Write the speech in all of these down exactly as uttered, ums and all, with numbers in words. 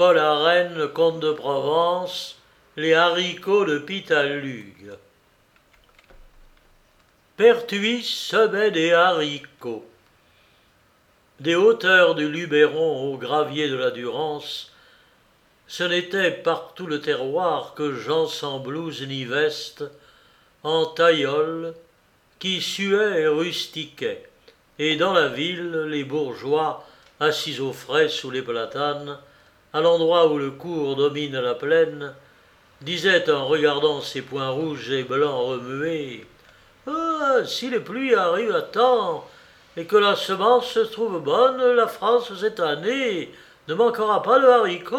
Paul Arène, comte de Provence, les haricots de Pitalugue. Pertuis semait des haricots. Des hauteurs du Luberon au gravier de la Durance, ce n'était par tout le terroir que gens sans blouse ni veste, en taillole, qui suaient et rustiquaient, et dans la ville, les bourgeois, assis au frais sous les platanes, à l'endroit où le cours domine la plaine, disaient en regardant ses poings rouges et blancs remués « Ah, si les pluies arrivent à temps et que la semence se trouve bonne, la France cette année ne manquera pas de haricots. »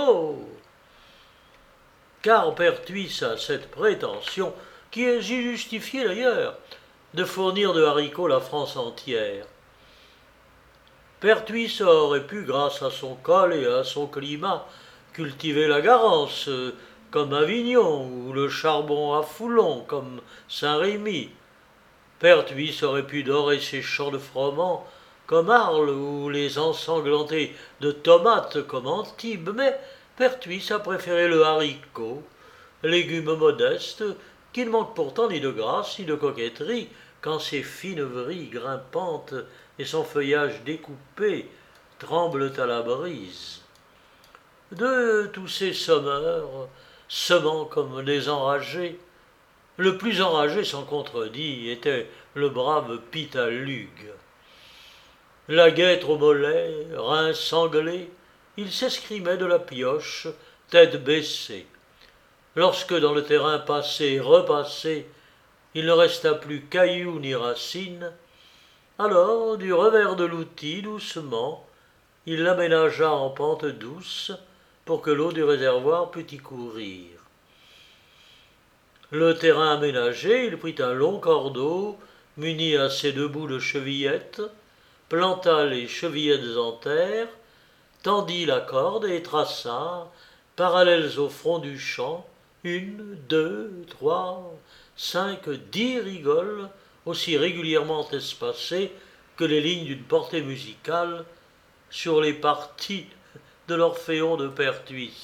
Car Pertuis a cette prétention, qui est justifiée d'ailleurs, de fournir de haricots la France entière. Pertuis aurait pu, grâce à son col et à son climat, cultiver la Garance, comme Avignon, ou le charbon à Foulon, comme Saint-Rémy. Pertuis aurait pu dorer ses champs de froment, comme Arles, ou les ensanglanter de tomates, comme Antibes, mais Pertuis a préféré le haricot, légume modeste, qui ne manque pourtant ni de grâce ni de coquetterie, quand ses fines vrilles grimpantes et son feuillage découpé tremblent à la brise. De tous ces sommeurs, semant comme des enragés, le plus enragé sans contredit était le brave Pitalugue. La guêtre au mollet, reins sanglés, il s'escrimait de la pioche, tête baissée. Lorsque dans le terrain passé et repassé, il ne resta plus cailloux ni racines, alors, du revers de l'outil, doucement, il l'aménagea en pente douce pour que l'eau du réservoir pût y courir. Le terrain aménagé, il prit un long cordeau, muni à ses deux bouts de chevillettes, planta les chevillettes en terre, tendit la corde et traça, parallèles au front du champ, une, deux, trois, cinq, dix rigoles, aussi régulièrement espacées que les lignes d'une portée musicale sur les parties de l'Orphéon de Pertuis.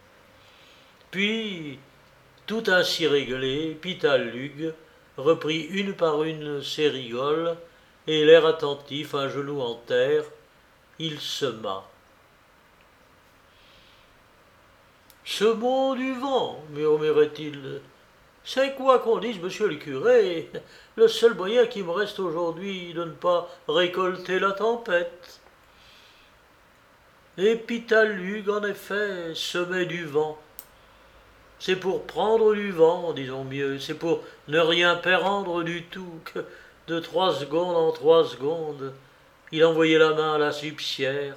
Puis, tout ainsi réglé, Pitalugue reprit une par une ses rigoles, et l'air attentif, un genou en terre, il sema. « Semons du vent, murmurait-il. C'est quoi qu'on dise, monsieur le curé, le seul moyen qui me reste aujourd'hui de ne pas récolter la tempête. » Et Pitalugue, en effet, semait du vent. C'est pour prendre du vent, disons mieux, c'est pour ne rien perdre du tout, que de trois secondes en trois secondes, il envoyait la main à la subsière.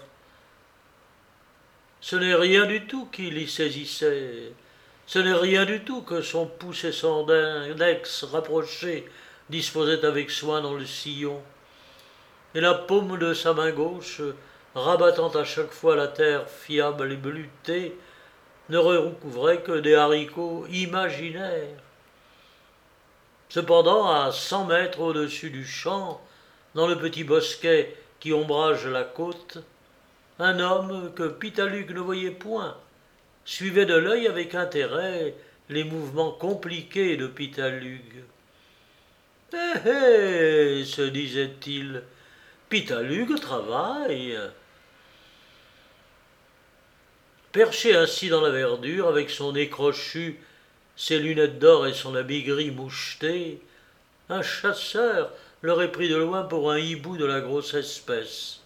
Ce n'est rien du tout qu'il y saisissait, ce n'est rien du tout que son pouce et son index rapprochés disposaient avec soin dans le sillon. Et la paume de sa main gauche, rabattant à chaque fois la terre fiable et bleutée, ne recouvrait que des haricots imaginaires. Cependant, à cent mètres au-dessus du champ, dans le petit bosquet qui ombrage la côte, un homme que Pitalugue ne voyait point suivait de l'œil avec intérêt les mouvements compliqués de Pitalugue. « Eh eh !» se disait-il, « Pitalugue travaille !» Perché ainsi dans la verdure, avec son nez crochu, ses lunettes d'or et son habit gris moucheté, un chasseur l'aurait pris de loin pour un hibou de la grosse espèce.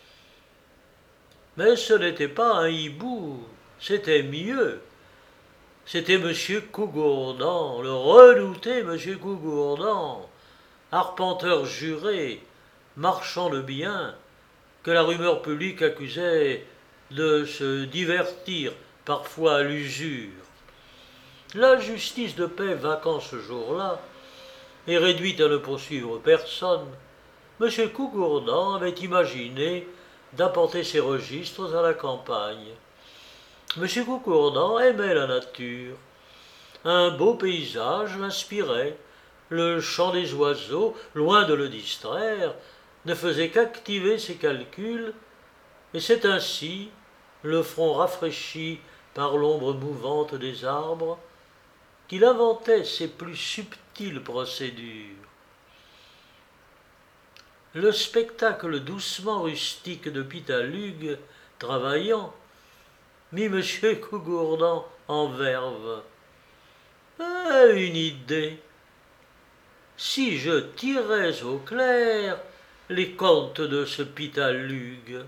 Mais ce n'était pas un hibou, c'était mieux. C'était monsieur Cougourdan, le redouté monsieur Cougourdan, arpenteur juré, marchand de biens, que la rumeur publique accusait de se divertir parfois à l'usure. La justice de paix vacant ce jour-là, et réduite à ne poursuivre personne, M. Cougourdan avait imaginé d'apporter ses registres à la campagne. M. Cougourdan aimait la nature. Un beau paysage l'inspirait. Le chant des oiseaux, loin de le distraire, ne faisait qu'activer ses calculs, et c'est ainsi, le front rafraîchi par l'ombre mouvante des arbres, qu'il inventait ses plus subtiles procédures. Le spectacle doucement rustique de Pitalugue, travaillant, mit M. Cougourdin en verve. Ah, une idée! Si je tirais au clair les contes de ce Pitalugue.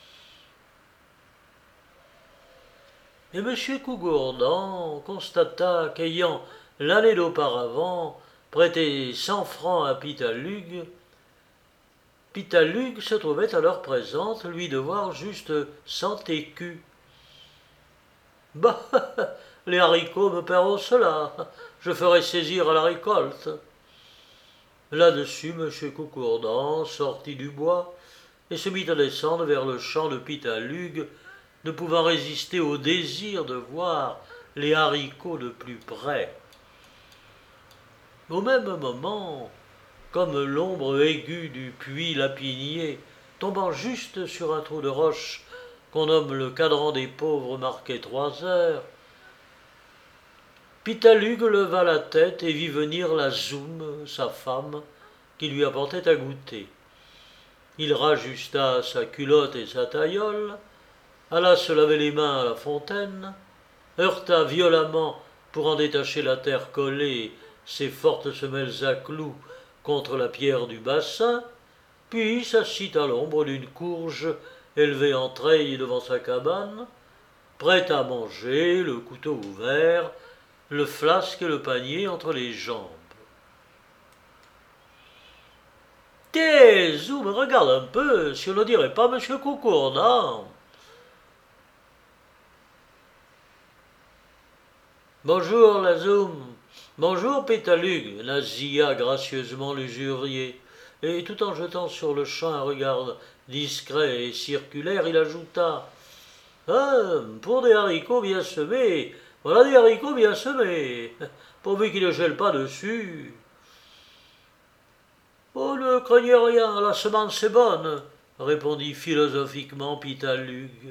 Et M. Cougourdin constata qu'ayant, l'année d'auparavant, prêté cent francs à Pitalugue, Pitalugue se trouvait alors présente lui devoir juste cent écus. Bah, les haricots me paieront cela, je ferai saisir à la récolte. Là-dessus, M. Cougourdin sortit du bois et se mit à descendre vers le champ de Pitalugue, ne pouvant résister au désir de voir les haricots de plus près. Au même moment, comme l'ombre aiguë du puits lapinier, tombant juste sur un trou de roche qu'on nomme le cadran des pauvres marqué trois heures, Pitalugue leva la tête et vit venir la Zoum, sa femme, qui lui apportait à goûter. Il rajusta sa culotte et sa taillole, alla se laver les mains à la fontaine, heurta violemment, pour en détacher la terre collée, ses fortes semelles à clous contre la pierre du bassin, puis s'assit à l'ombre d'une courge élevée en treilles devant sa cabane, prêt à manger, le couteau ouvert, le flasque et le panier entre les jambes. « Tiens, Zoum, regarde un peu, si on ne dirait pas M. Cougourdin. » « Bonjour, la Zoum. Bonjour, Pitalugue, » nasilla gracieusement l'usurier, et tout en jetant sur le champ un regard discret et circulaire, il ajouta: « Ah, pour des haricots bien semés, voilà des haricots bien semés, pourvu qu'ils ne gèlent pas dessus. »« Oh, ne craignez rien, la semence est bonne, » répondit philosophiquement Pitalugue.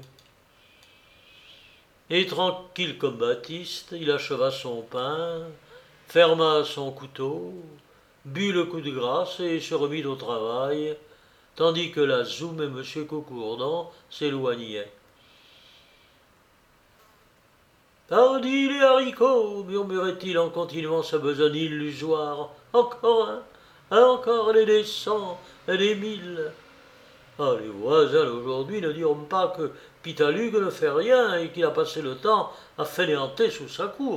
Et tranquille comme Baptiste, il acheva son pain, ferma son couteau, but le coup de grâce et se remit au travail, tandis que la Zoum et M. Cougourdin s'éloignaient. « Pardi les haricots » murmurait-il en continuant sa besogne illusoire. « Encore un, encore les des cent et des mille. Ah, les voisins d'aujourd'hui ne diront pas que Pitalugue ne fait rien et qu'il a passé le temps à fainéanter sous sa courge. »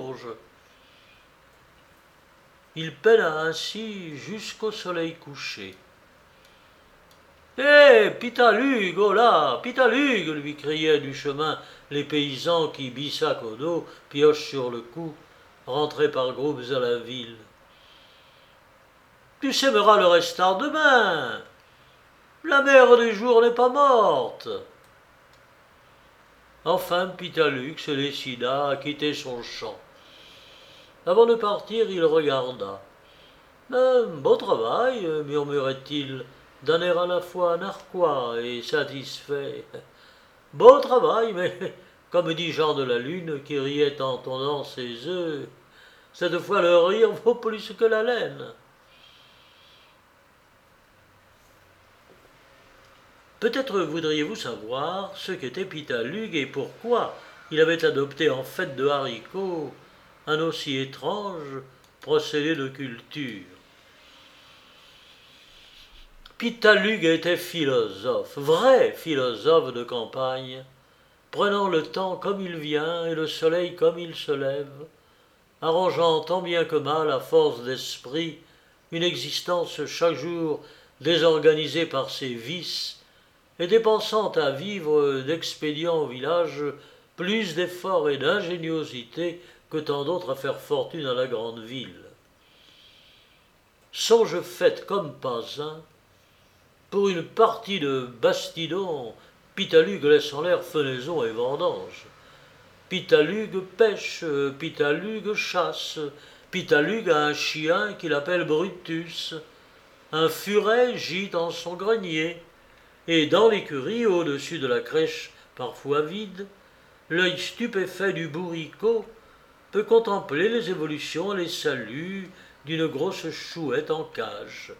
Il peina ainsi jusqu'au soleil couché. « Hé, Pitalugue, oh là, Pitalugue » lui criaient du chemin les paysans qui, bissac au dos, pioches sur le cou, rentraient par groupes à la ville. « Tu sèmeras le restart demain. La mère des jours n'est pas morte. » Enfin, Pitalugue se décida à quitter son champ. Avant de partir, il regarda. « Beau travail, » murmurait-il, d'un air à la fois narquois et satisfait. « Beau travail, mais, comme dit Jean de la Lune, qui riait en tondant ses œufs, cette fois le rire vaut plus que la laine. » Peut-être voudriez-vous savoir ce qu'était Pitalugue et pourquoi il avait adopté en fait de haricots un aussi étrange procédé de culture. Pitalugue était philosophe, vrai philosophe de campagne, prenant le temps comme il vient et le soleil comme il se lève, arrangeant tant bien que mal à force d'esprit une existence chaque jour désorganisée par ses vices, et dépensant à vivre d'expédients au village plus d'efforts et d'ingéniosité que tant d'autres à faire fortune à la grande ville. Songe fait comme pas un, pour une partie de bastidon, Pitalugue laisse en l'air fenaison et vendange. Pitalugue pêche, Pitalugue chasse, Pitalugue a un chien qu'il appelle Brutus, un furet gît dans son grenier, et dans l'écurie, au-dessus de la crèche parfois vide, l'œil stupéfait du bourricot peut contempler les évolutions et les saluts d'une grosse chouette en cage.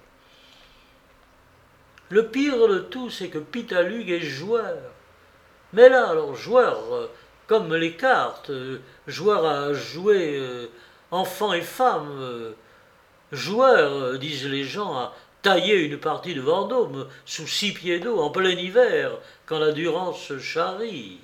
Le pire de tout, c'est que Pitalug est joueur. Mais là, alors, joueur, euh, comme les cartes, euh, joueur à jouer euh, enfants et femmes, euh, joueur, euh, disent les gens, à tailler une partie de Vendôme sous six pieds d'eau en plein hiver, quand la Durance charrie.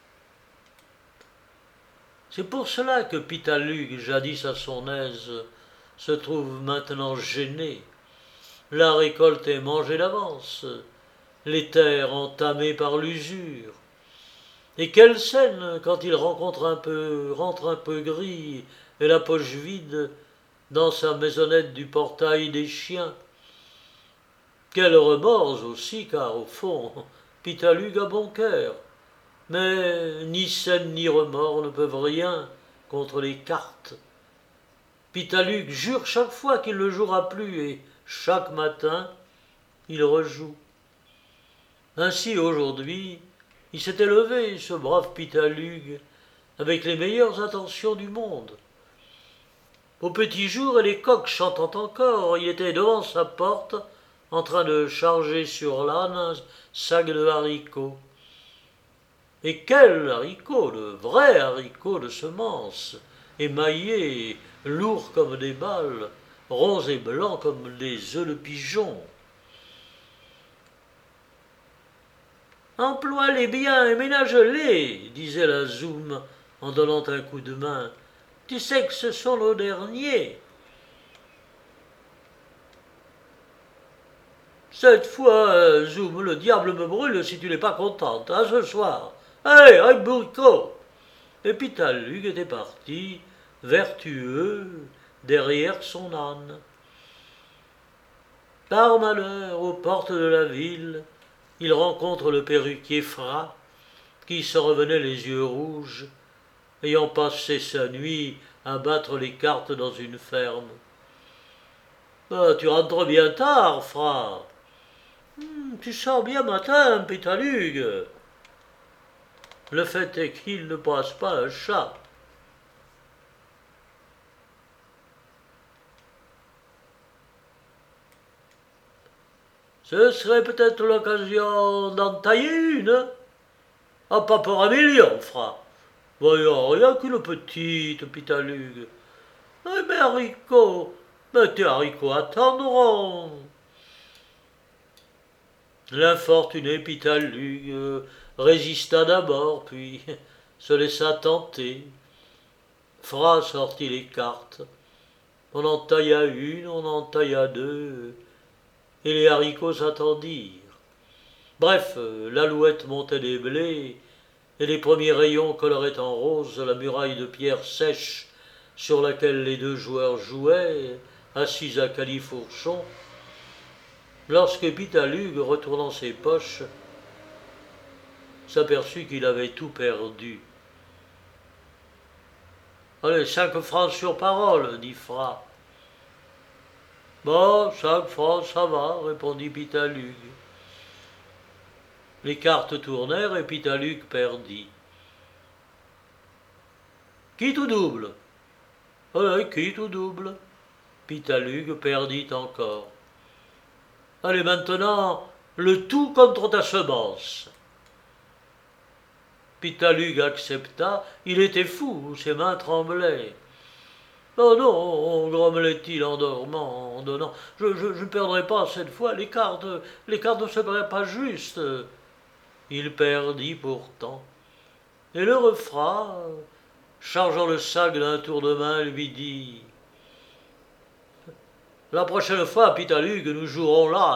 C'est pour cela que Pitalug, jadis à son aise, se trouve maintenant gêné. La récolte est mangée d'avance, les terres entamées par l'usure. Et quelle scène quand il rencontre un peu, rentre un peu gris et la poche vide dans sa maisonnette du portail des chiens. Quel remords aussi, car au fond, Pitalug a bon cœur. Mais ni scène ni remords ne peuvent rien contre les cartes. Pitalug jure chaque fois qu'il ne jouera plus et chaque matin, il rejoue. Ainsi aujourd'hui, il s'était levé, ce brave Pitalug, avec les meilleures intentions du monde. Au petit jour, et les coqs chantant encore, il était devant sa porte, en train de charger sur l'âne un sac de haricots. Et quel haricot, de vrais haricots de semences, émaillés, lourds comme des balles, ronds et blancs comme des œufs de pigeon. Emploie-les bien et ménage-les, disait la Zoum en donnant un coup de main. Tu sais que ce sont nos derniers. Cette fois, Zoum, le diable me brûle si tu n'es pas contente. À ce soir. Allez, hey, bourricot. Et Pitalug était parti, vertueux, derrière son âne. Par malheur, aux portes de la ville, il rencontre le perruquier Frat, qui se revenait les yeux rouges, ayant passé sa nuit à battre les cartes dans une ferme. Ah, tu rentres bien tard, Frat. Hum, tu sors bien matin, Pitalug. Le fait est qu'il ne passe pas un chat. Ce serait peut-être l'occasion d'en tailler une. Ah, pas pour un million, Frat. Voyons, rien qu'une petite, Pitalug. Eh, mais haricots, mais tes haricots attendront. L'infortuné Pitalug euh, résista d'abord, puis se laissa tenter. Frat sortit les cartes. On en tailla une, on en tailla deux, et les haricots s'attendirent. Bref, l'alouette montait des blés, et les premiers rayons coloraient en rose la muraille de pierre sèche sur laquelle les deux joueurs jouaient, assis à califourchon, lorsque Pitalug, retournant ses poches, s'aperçut qu'il avait tout perdu. « Allez, cinq francs sur parole, dit Frat. »« Bon, cinq francs, ça va, répondit Pitalug. Les cartes tournèrent et Pitalug perdit. « Quitte ou double ?»« Allez, quitte ou double ?» Pitalug perdit encore. « Allez, maintenant, le tout contre ta semence. » Pitalug accepta, il était fou, ses mains tremblaient. « Oh non, grommelait-il en dormant, en donnant, je, je, je ne perdrai pas cette fois, les cartes, les cartes ne seraient pas justes. » Il perdit pourtant. Et le refrat, chargeant le sac d'un tour de main, lui dit « La prochaine fois, Pitalug, nous jouerons l'âne. »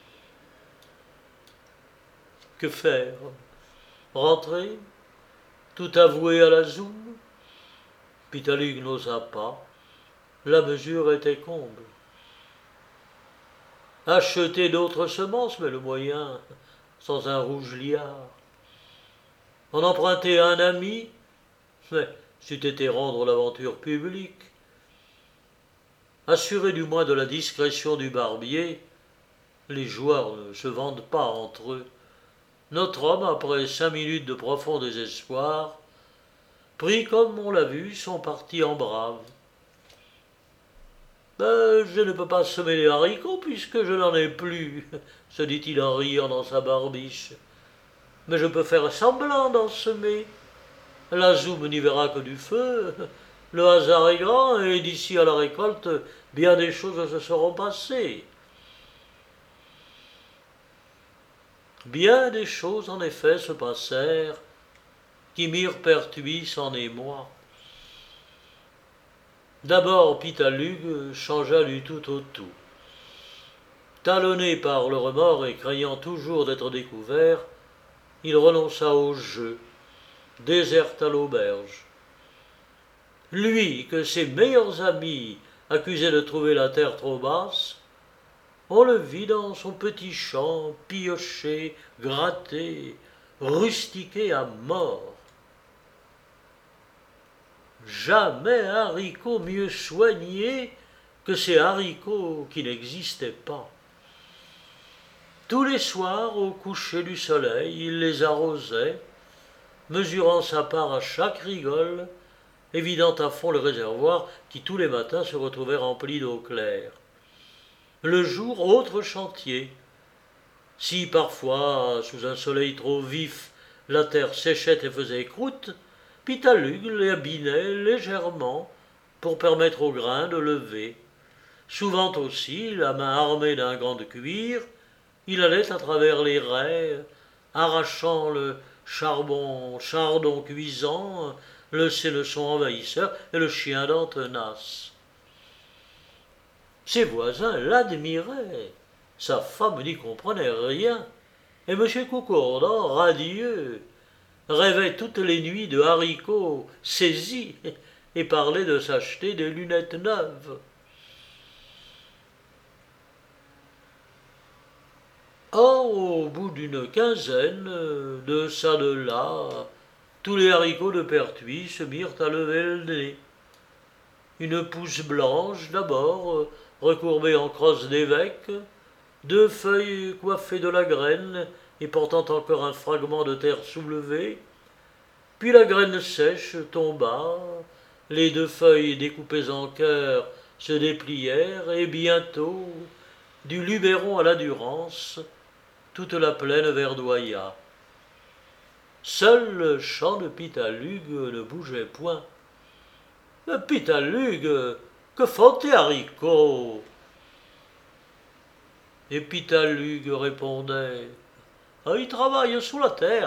Que faire? Rentrer? Tout avouer à la Zoum? Pitalug n'osa pas. La mesure était comble. Acheter d'autres semences, mais le moyen, sans un rouge liard. En emprunter à un ami, mais c'eût été rendre l'aventure publique. Assurer du moins de la discrétion du barbier, les joueurs ne se vendent pas entre eux, notre homme, après cinq minutes de profond désespoir, prit, comme on l'a vu, son parti en brave. Ben, je ne peux pas semer les haricots puisque je n'en ai plus, se dit-il en riant dans sa barbiche. Mais je peux faire semblant d'en semer. La Zoum n'y verra que du feu. Le hasard est grand et d'ici à la récolte, bien des choses se seront passées. Bien des choses en effet se passèrent qui mirent Pertuis en émoi. D'abord Pitalug changea du tout au tout. Talonné par le remords et craignant toujours d'être découvert, il renonça au jeu, déserta l'auberge. Lui, que ses meilleurs amis accusaient de trouver la terre trop basse, on le vit dans son petit champ, piocher, gratter, rustiquer à mort. Jamais haricots mieux soignés que ces haricots qui n'existaient pas. Tous les soirs, au coucher du soleil, il les arrosait, mesurant sa part à chaque rigole et vidant à fond le réservoir qui tous les matins se retrouvait rempli d'eau claire. Le jour, autre chantier. Si parfois, sous un soleil trop vif, la terre séchait et faisait croûte, Pitalug l'abinait légèrement pour permettre au grain de lever. Souvent aussi, la main armée d'un gant de cuir, il allait à travers les raies, arrachant le charbon, chardon cuisant, le sénesson envahisseur et le chien dent tenace. Ses voisins l'admiraient, sa femme n'y comprenait rien, et M. Coucourdan, radieux, rêvait toutes les nuits de haricots saisis et parlait de s'acheter des lunettes neuves. Or, au bout d'une quinzaine, de ça de là, tous les haricots de Pertuis se mirent à lever le nez. Une pousse blanche d'abord, recourbée en crosse d'évêque, deux feuilles coiffées de la graine et portant encore un fragment de terre soulevée, puis la graine sèche tomba, les deux feuilles découpées en cœur se déplièrent, et bientôt, du Luberon à la Durance, toute la plaine verdoya. Seul le champ de Pitalug ne bougeait point. « Pitalug, que font tes haricots ?» Et Pitalug répondait « Ils travaillent sous la terre. »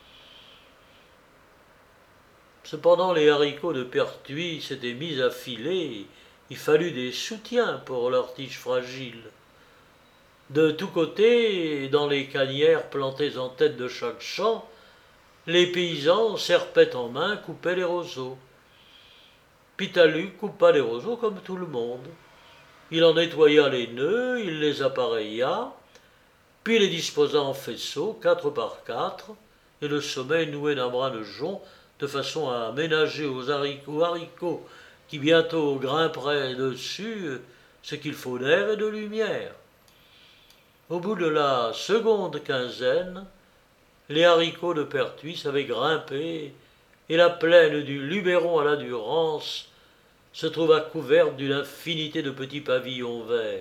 Cependant les haricots de Pertuis s'étaient mis à filer, il fallut des soutiens pour leurs tiges fragiles. De tous côtés, dans les canières plantées en tête de chaque champ, les paysans, serpette en main, coupaient les roseaux. Pitalug coupa les roseaux comme tout le monde. Il en nettoya les nœuds, il les appareilla, puis les disposa en faisceaux, quatre par quatre, et le sommet noué d'un bras de jonc, de façon à ménager aux haricots, haricots qui bientôt grimperaient dessus ce qu'il faut d'air et de lumière. Au bout de la seconde quinzaine, les haricots de Pertuis avaient grimpé, et la plaine du Luberon à la Durance se trouva couverte d'une infinité de petits pavillons verts.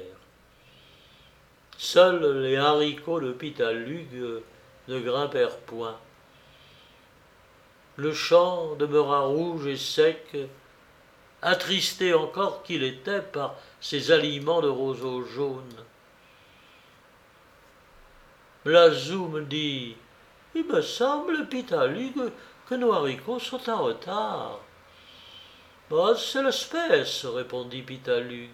Seuls les haricots de Pitalug ne grimpèrent point. Le champ demeura rouge et sec, attristé encore qu'il était par ses aliments de roseaux jaunes. La Zoum dit « Il me semble, Pitalug, que nos haricots sont en retard. » Oh, « C'est l'espèce, » répondit Pitalug.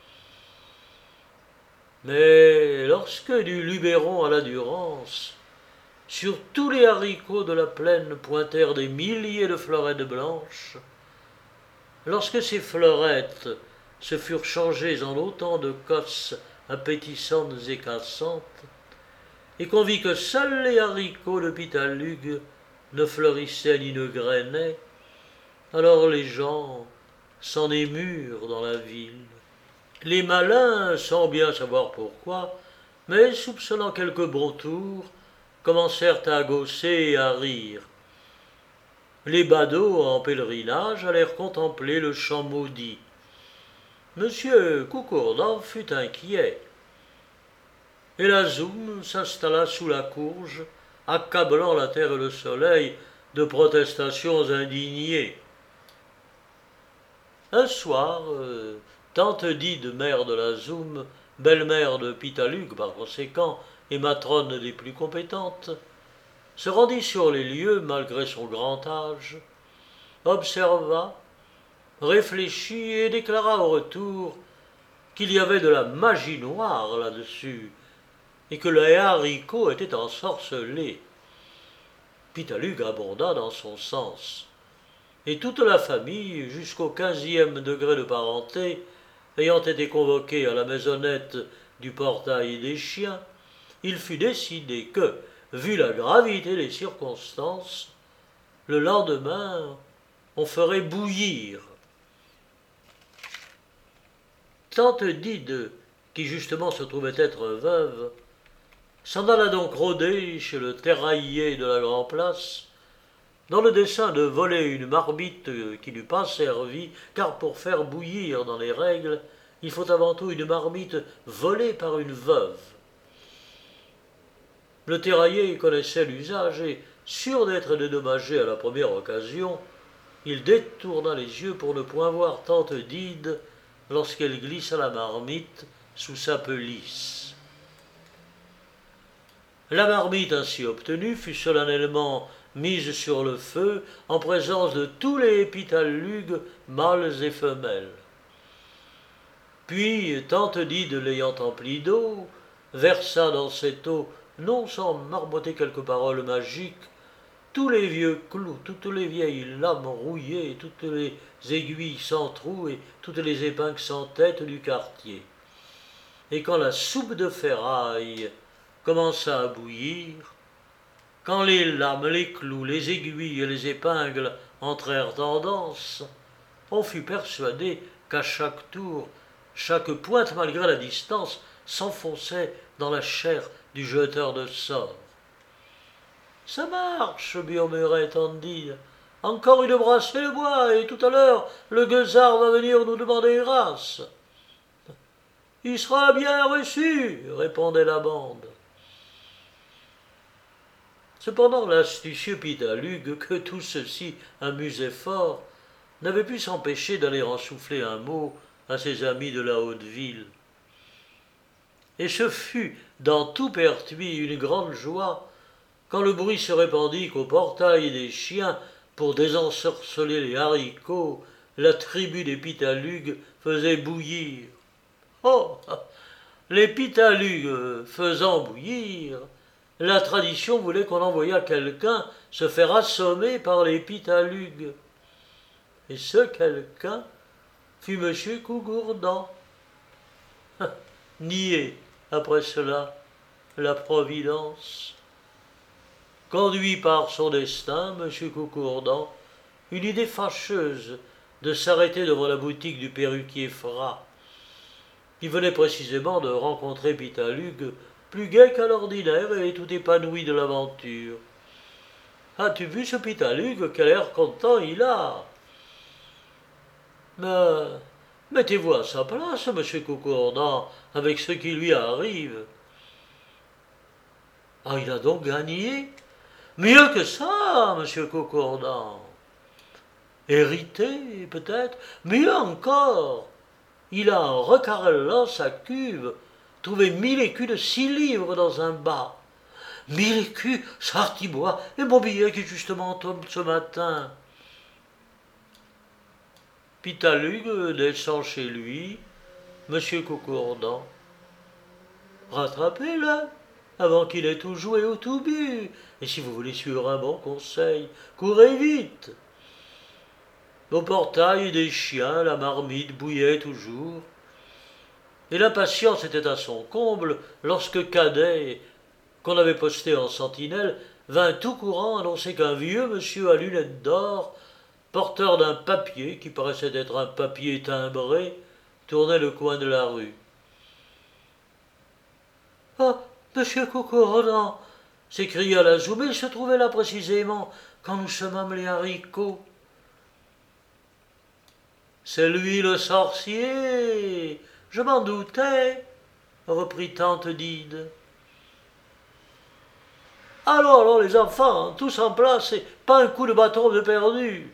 Mais lorsque du Luberon à la Durance, sur tous les haricots de la plaine pointèrent des milliers de fleurettes blanches, lorsque ces fleurettes se furent changées en autant de cosses appétissantes et cassantes, et qu'on vit que seuls les haricots de Pitalug ne fleurissaient ni ne grainaient, alors les gens s'en émurent dans la ville. Les malins, sans bien savoir pourquoi, mais soupçonnant quelque bon tour, commencèrent à gausser et à rire. Les badauds en pèlerinage allèrent contempler le champ maudit. Monsieur Coucourdin fut inquiet, et la Zoum s'installa sous la courge, accablant la terre et le soleil de protestations indignées. Un soir, euh, tante Dide, mère de la Zoum, belle-mère de Pitaluc par conséquent, et matrone des plus compétentes, se rendit sur les lieux malgré son grand âge, observa, réfléchit et déclara au retour qu'il y avait de la magie noire là-dessus, et que les haricots étaient ensorcelés. Pitaluc abonda dans son sens, et toute la famille, jusqu'au quinzième degré de parenté, ayant été convoquée à la maisonnette du portail des chiens, il fut décidé que, vu la gravité des circonstances, le lendemain, on ferait bouillir. Tante Dide, qui justement se trouvait être veuve, s'en alla donc rôder chez le terraillier de la Grand-Place, dans le dessein de voler une marmite qui n'eût pas servi, car pour faire bouillir dans les règles, il faut avant tout une marmite volée par une veuve. Le terraillier connaissait l'usage et, sûr d'être dédommagé à la première occasion, il détourna les yeux pour ne point voir tante Dide lorsqu'elle glissa la marmite sous sa pelisse. La marmite ainsi obtenue fut solennellement mise sur le feu en présence de tous les pitalugues mâles et femelles. Puis, tante Dide l'ayant emplie d'eau, versa dans cette eau, non sans marmotter quelques paroles magiques, tous les vieux clous, toutes les vieilles lames rouillées, toutes les aiguilles sans trou et toutes les épingles sans tête du quartier. Et quand la soupe de ferraille commença à bouillir, quand les lames, les clous, les aiguilles et les épingles entrèrent en danse, on fut persuadé qu'à chaque tour, chaque pointe, malgré la distance, s'enfonçait dans la chair du jeteur de sorts. « Ça marche, murmurait tante Dide. Encore une brassée de bois, et tout à l'heure, le gueusard va venir nous demander grâce. »« Il sera bien reçu, » répondait la bande. Cependant, l'astucieux Pitalugue, que tout ceci amusait fort, n'avait pu s'empêcher d'aller en souffler un mot à ses amis de la haute ville. Et ce fut dans tout Pertuis une grande joie quand le bruit se répandit qu'au portail des chiens, pour désensorceler les haricots, la tribu des Pitalugues faisait bouillir. Oh, les Pitalugues faisant bouillir, la tradition voulait qu'on envoyât quelqu'un se faire assommer par les Pitalugues. Et ce quelqu'un fut M. Cougourdan. Nier, après cela, la Providence. Conduit par son destin, M. Cougourdan eut l'idée fâcheuse de s'arrêter devant la boutique du perruquier Frat, qui venait précisément de rencontrer Pitalugue, plus gai qu'à l'ordinaire et tout épanoui de l'aventure. « As-tu vu ce Pitalugue? Quel air content il a !»« Mais mettez-vous à sa place, M. Cougourdan, avec ce qui lui arrive. »« Ah, il a donc gagné? Mieux que ça, M. Cougourdan. Hérité, peut-être? Mieux encore, il a, en recarrelant sa cuve, trouvé mille écus de six livres dans un bas. Mille écus, sartibois, et mon billet qui justement tombe ce matin. » Pitalugue descend chez lui, M. Cougourdan. « Rattrapez-le, avant qu'il ait tout joué ou tout bu, et si vous voulez suivre un bon conseil, courez vite. » Au portail des chiens, la marmite bouillait toujours, et l'impatience était à son comble lorsque Cadet, qu'on avait posté en sentinelle, vint tout courant annoncer qu'un vieux monsieur à lunettes d'or, porteur d'un papier qui paraissait être un papier timbré, tournait le coin de la rue. « Ah, monsieur Cougourdan, s'écria la Zoum. Il se trouvait là précisément quand nous semâmes les haricots. C'est lui le sorcier. Je m'en doutais, reprit tante Dide. Allons, allons, les enfants, tous en place, et pas un coup de bâton de perdu.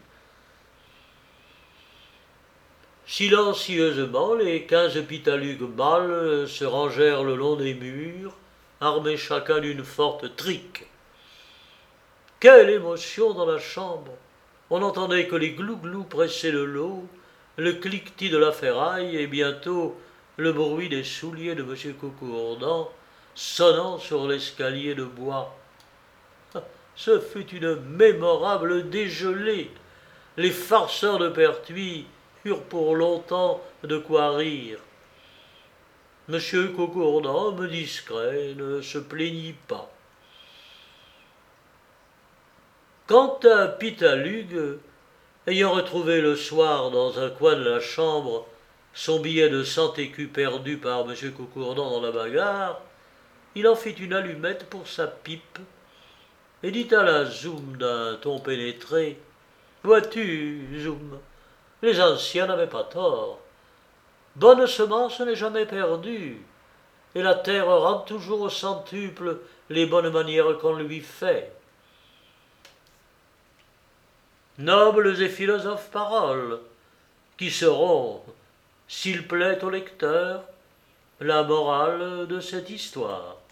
Silencieusement, les quinze pitalugues mâles se rangèrent le long des murs, armés chacun d'une forte trique. Quelle émotion dans la chambre! On n'entendait que les glou-glou presser le lot, le cliquetis de la ferraille et bientôt le bruit des souliers de M. Cocourdan sonnant sur l'escalier de bois. Ce fut une mémorable dégelée. Les farceurs de Pertuis eurent pour longtemps de quoi rire. M. Cocourdan, homme discret, ne se plaignit pas. Quant à Pitalugue, ayant retrouvé le soir dans un coin de la chambre son billet de cent écus perdu par M. Cocourdan dans la bagarre, il en fit une allumette pour sa pipe et dit à la Zoum d'un ton pénétré: « Vois-tu, Zoum, les anciens n'avaient pas tort. Bonne semence n'est jamais perdue, et la terre rend toujours au centuple les bonnes manières qu'on lui fait. » Nobles et philosophes paroles, qui seront, s'il plaît au lecteur, la morale de cette histoire.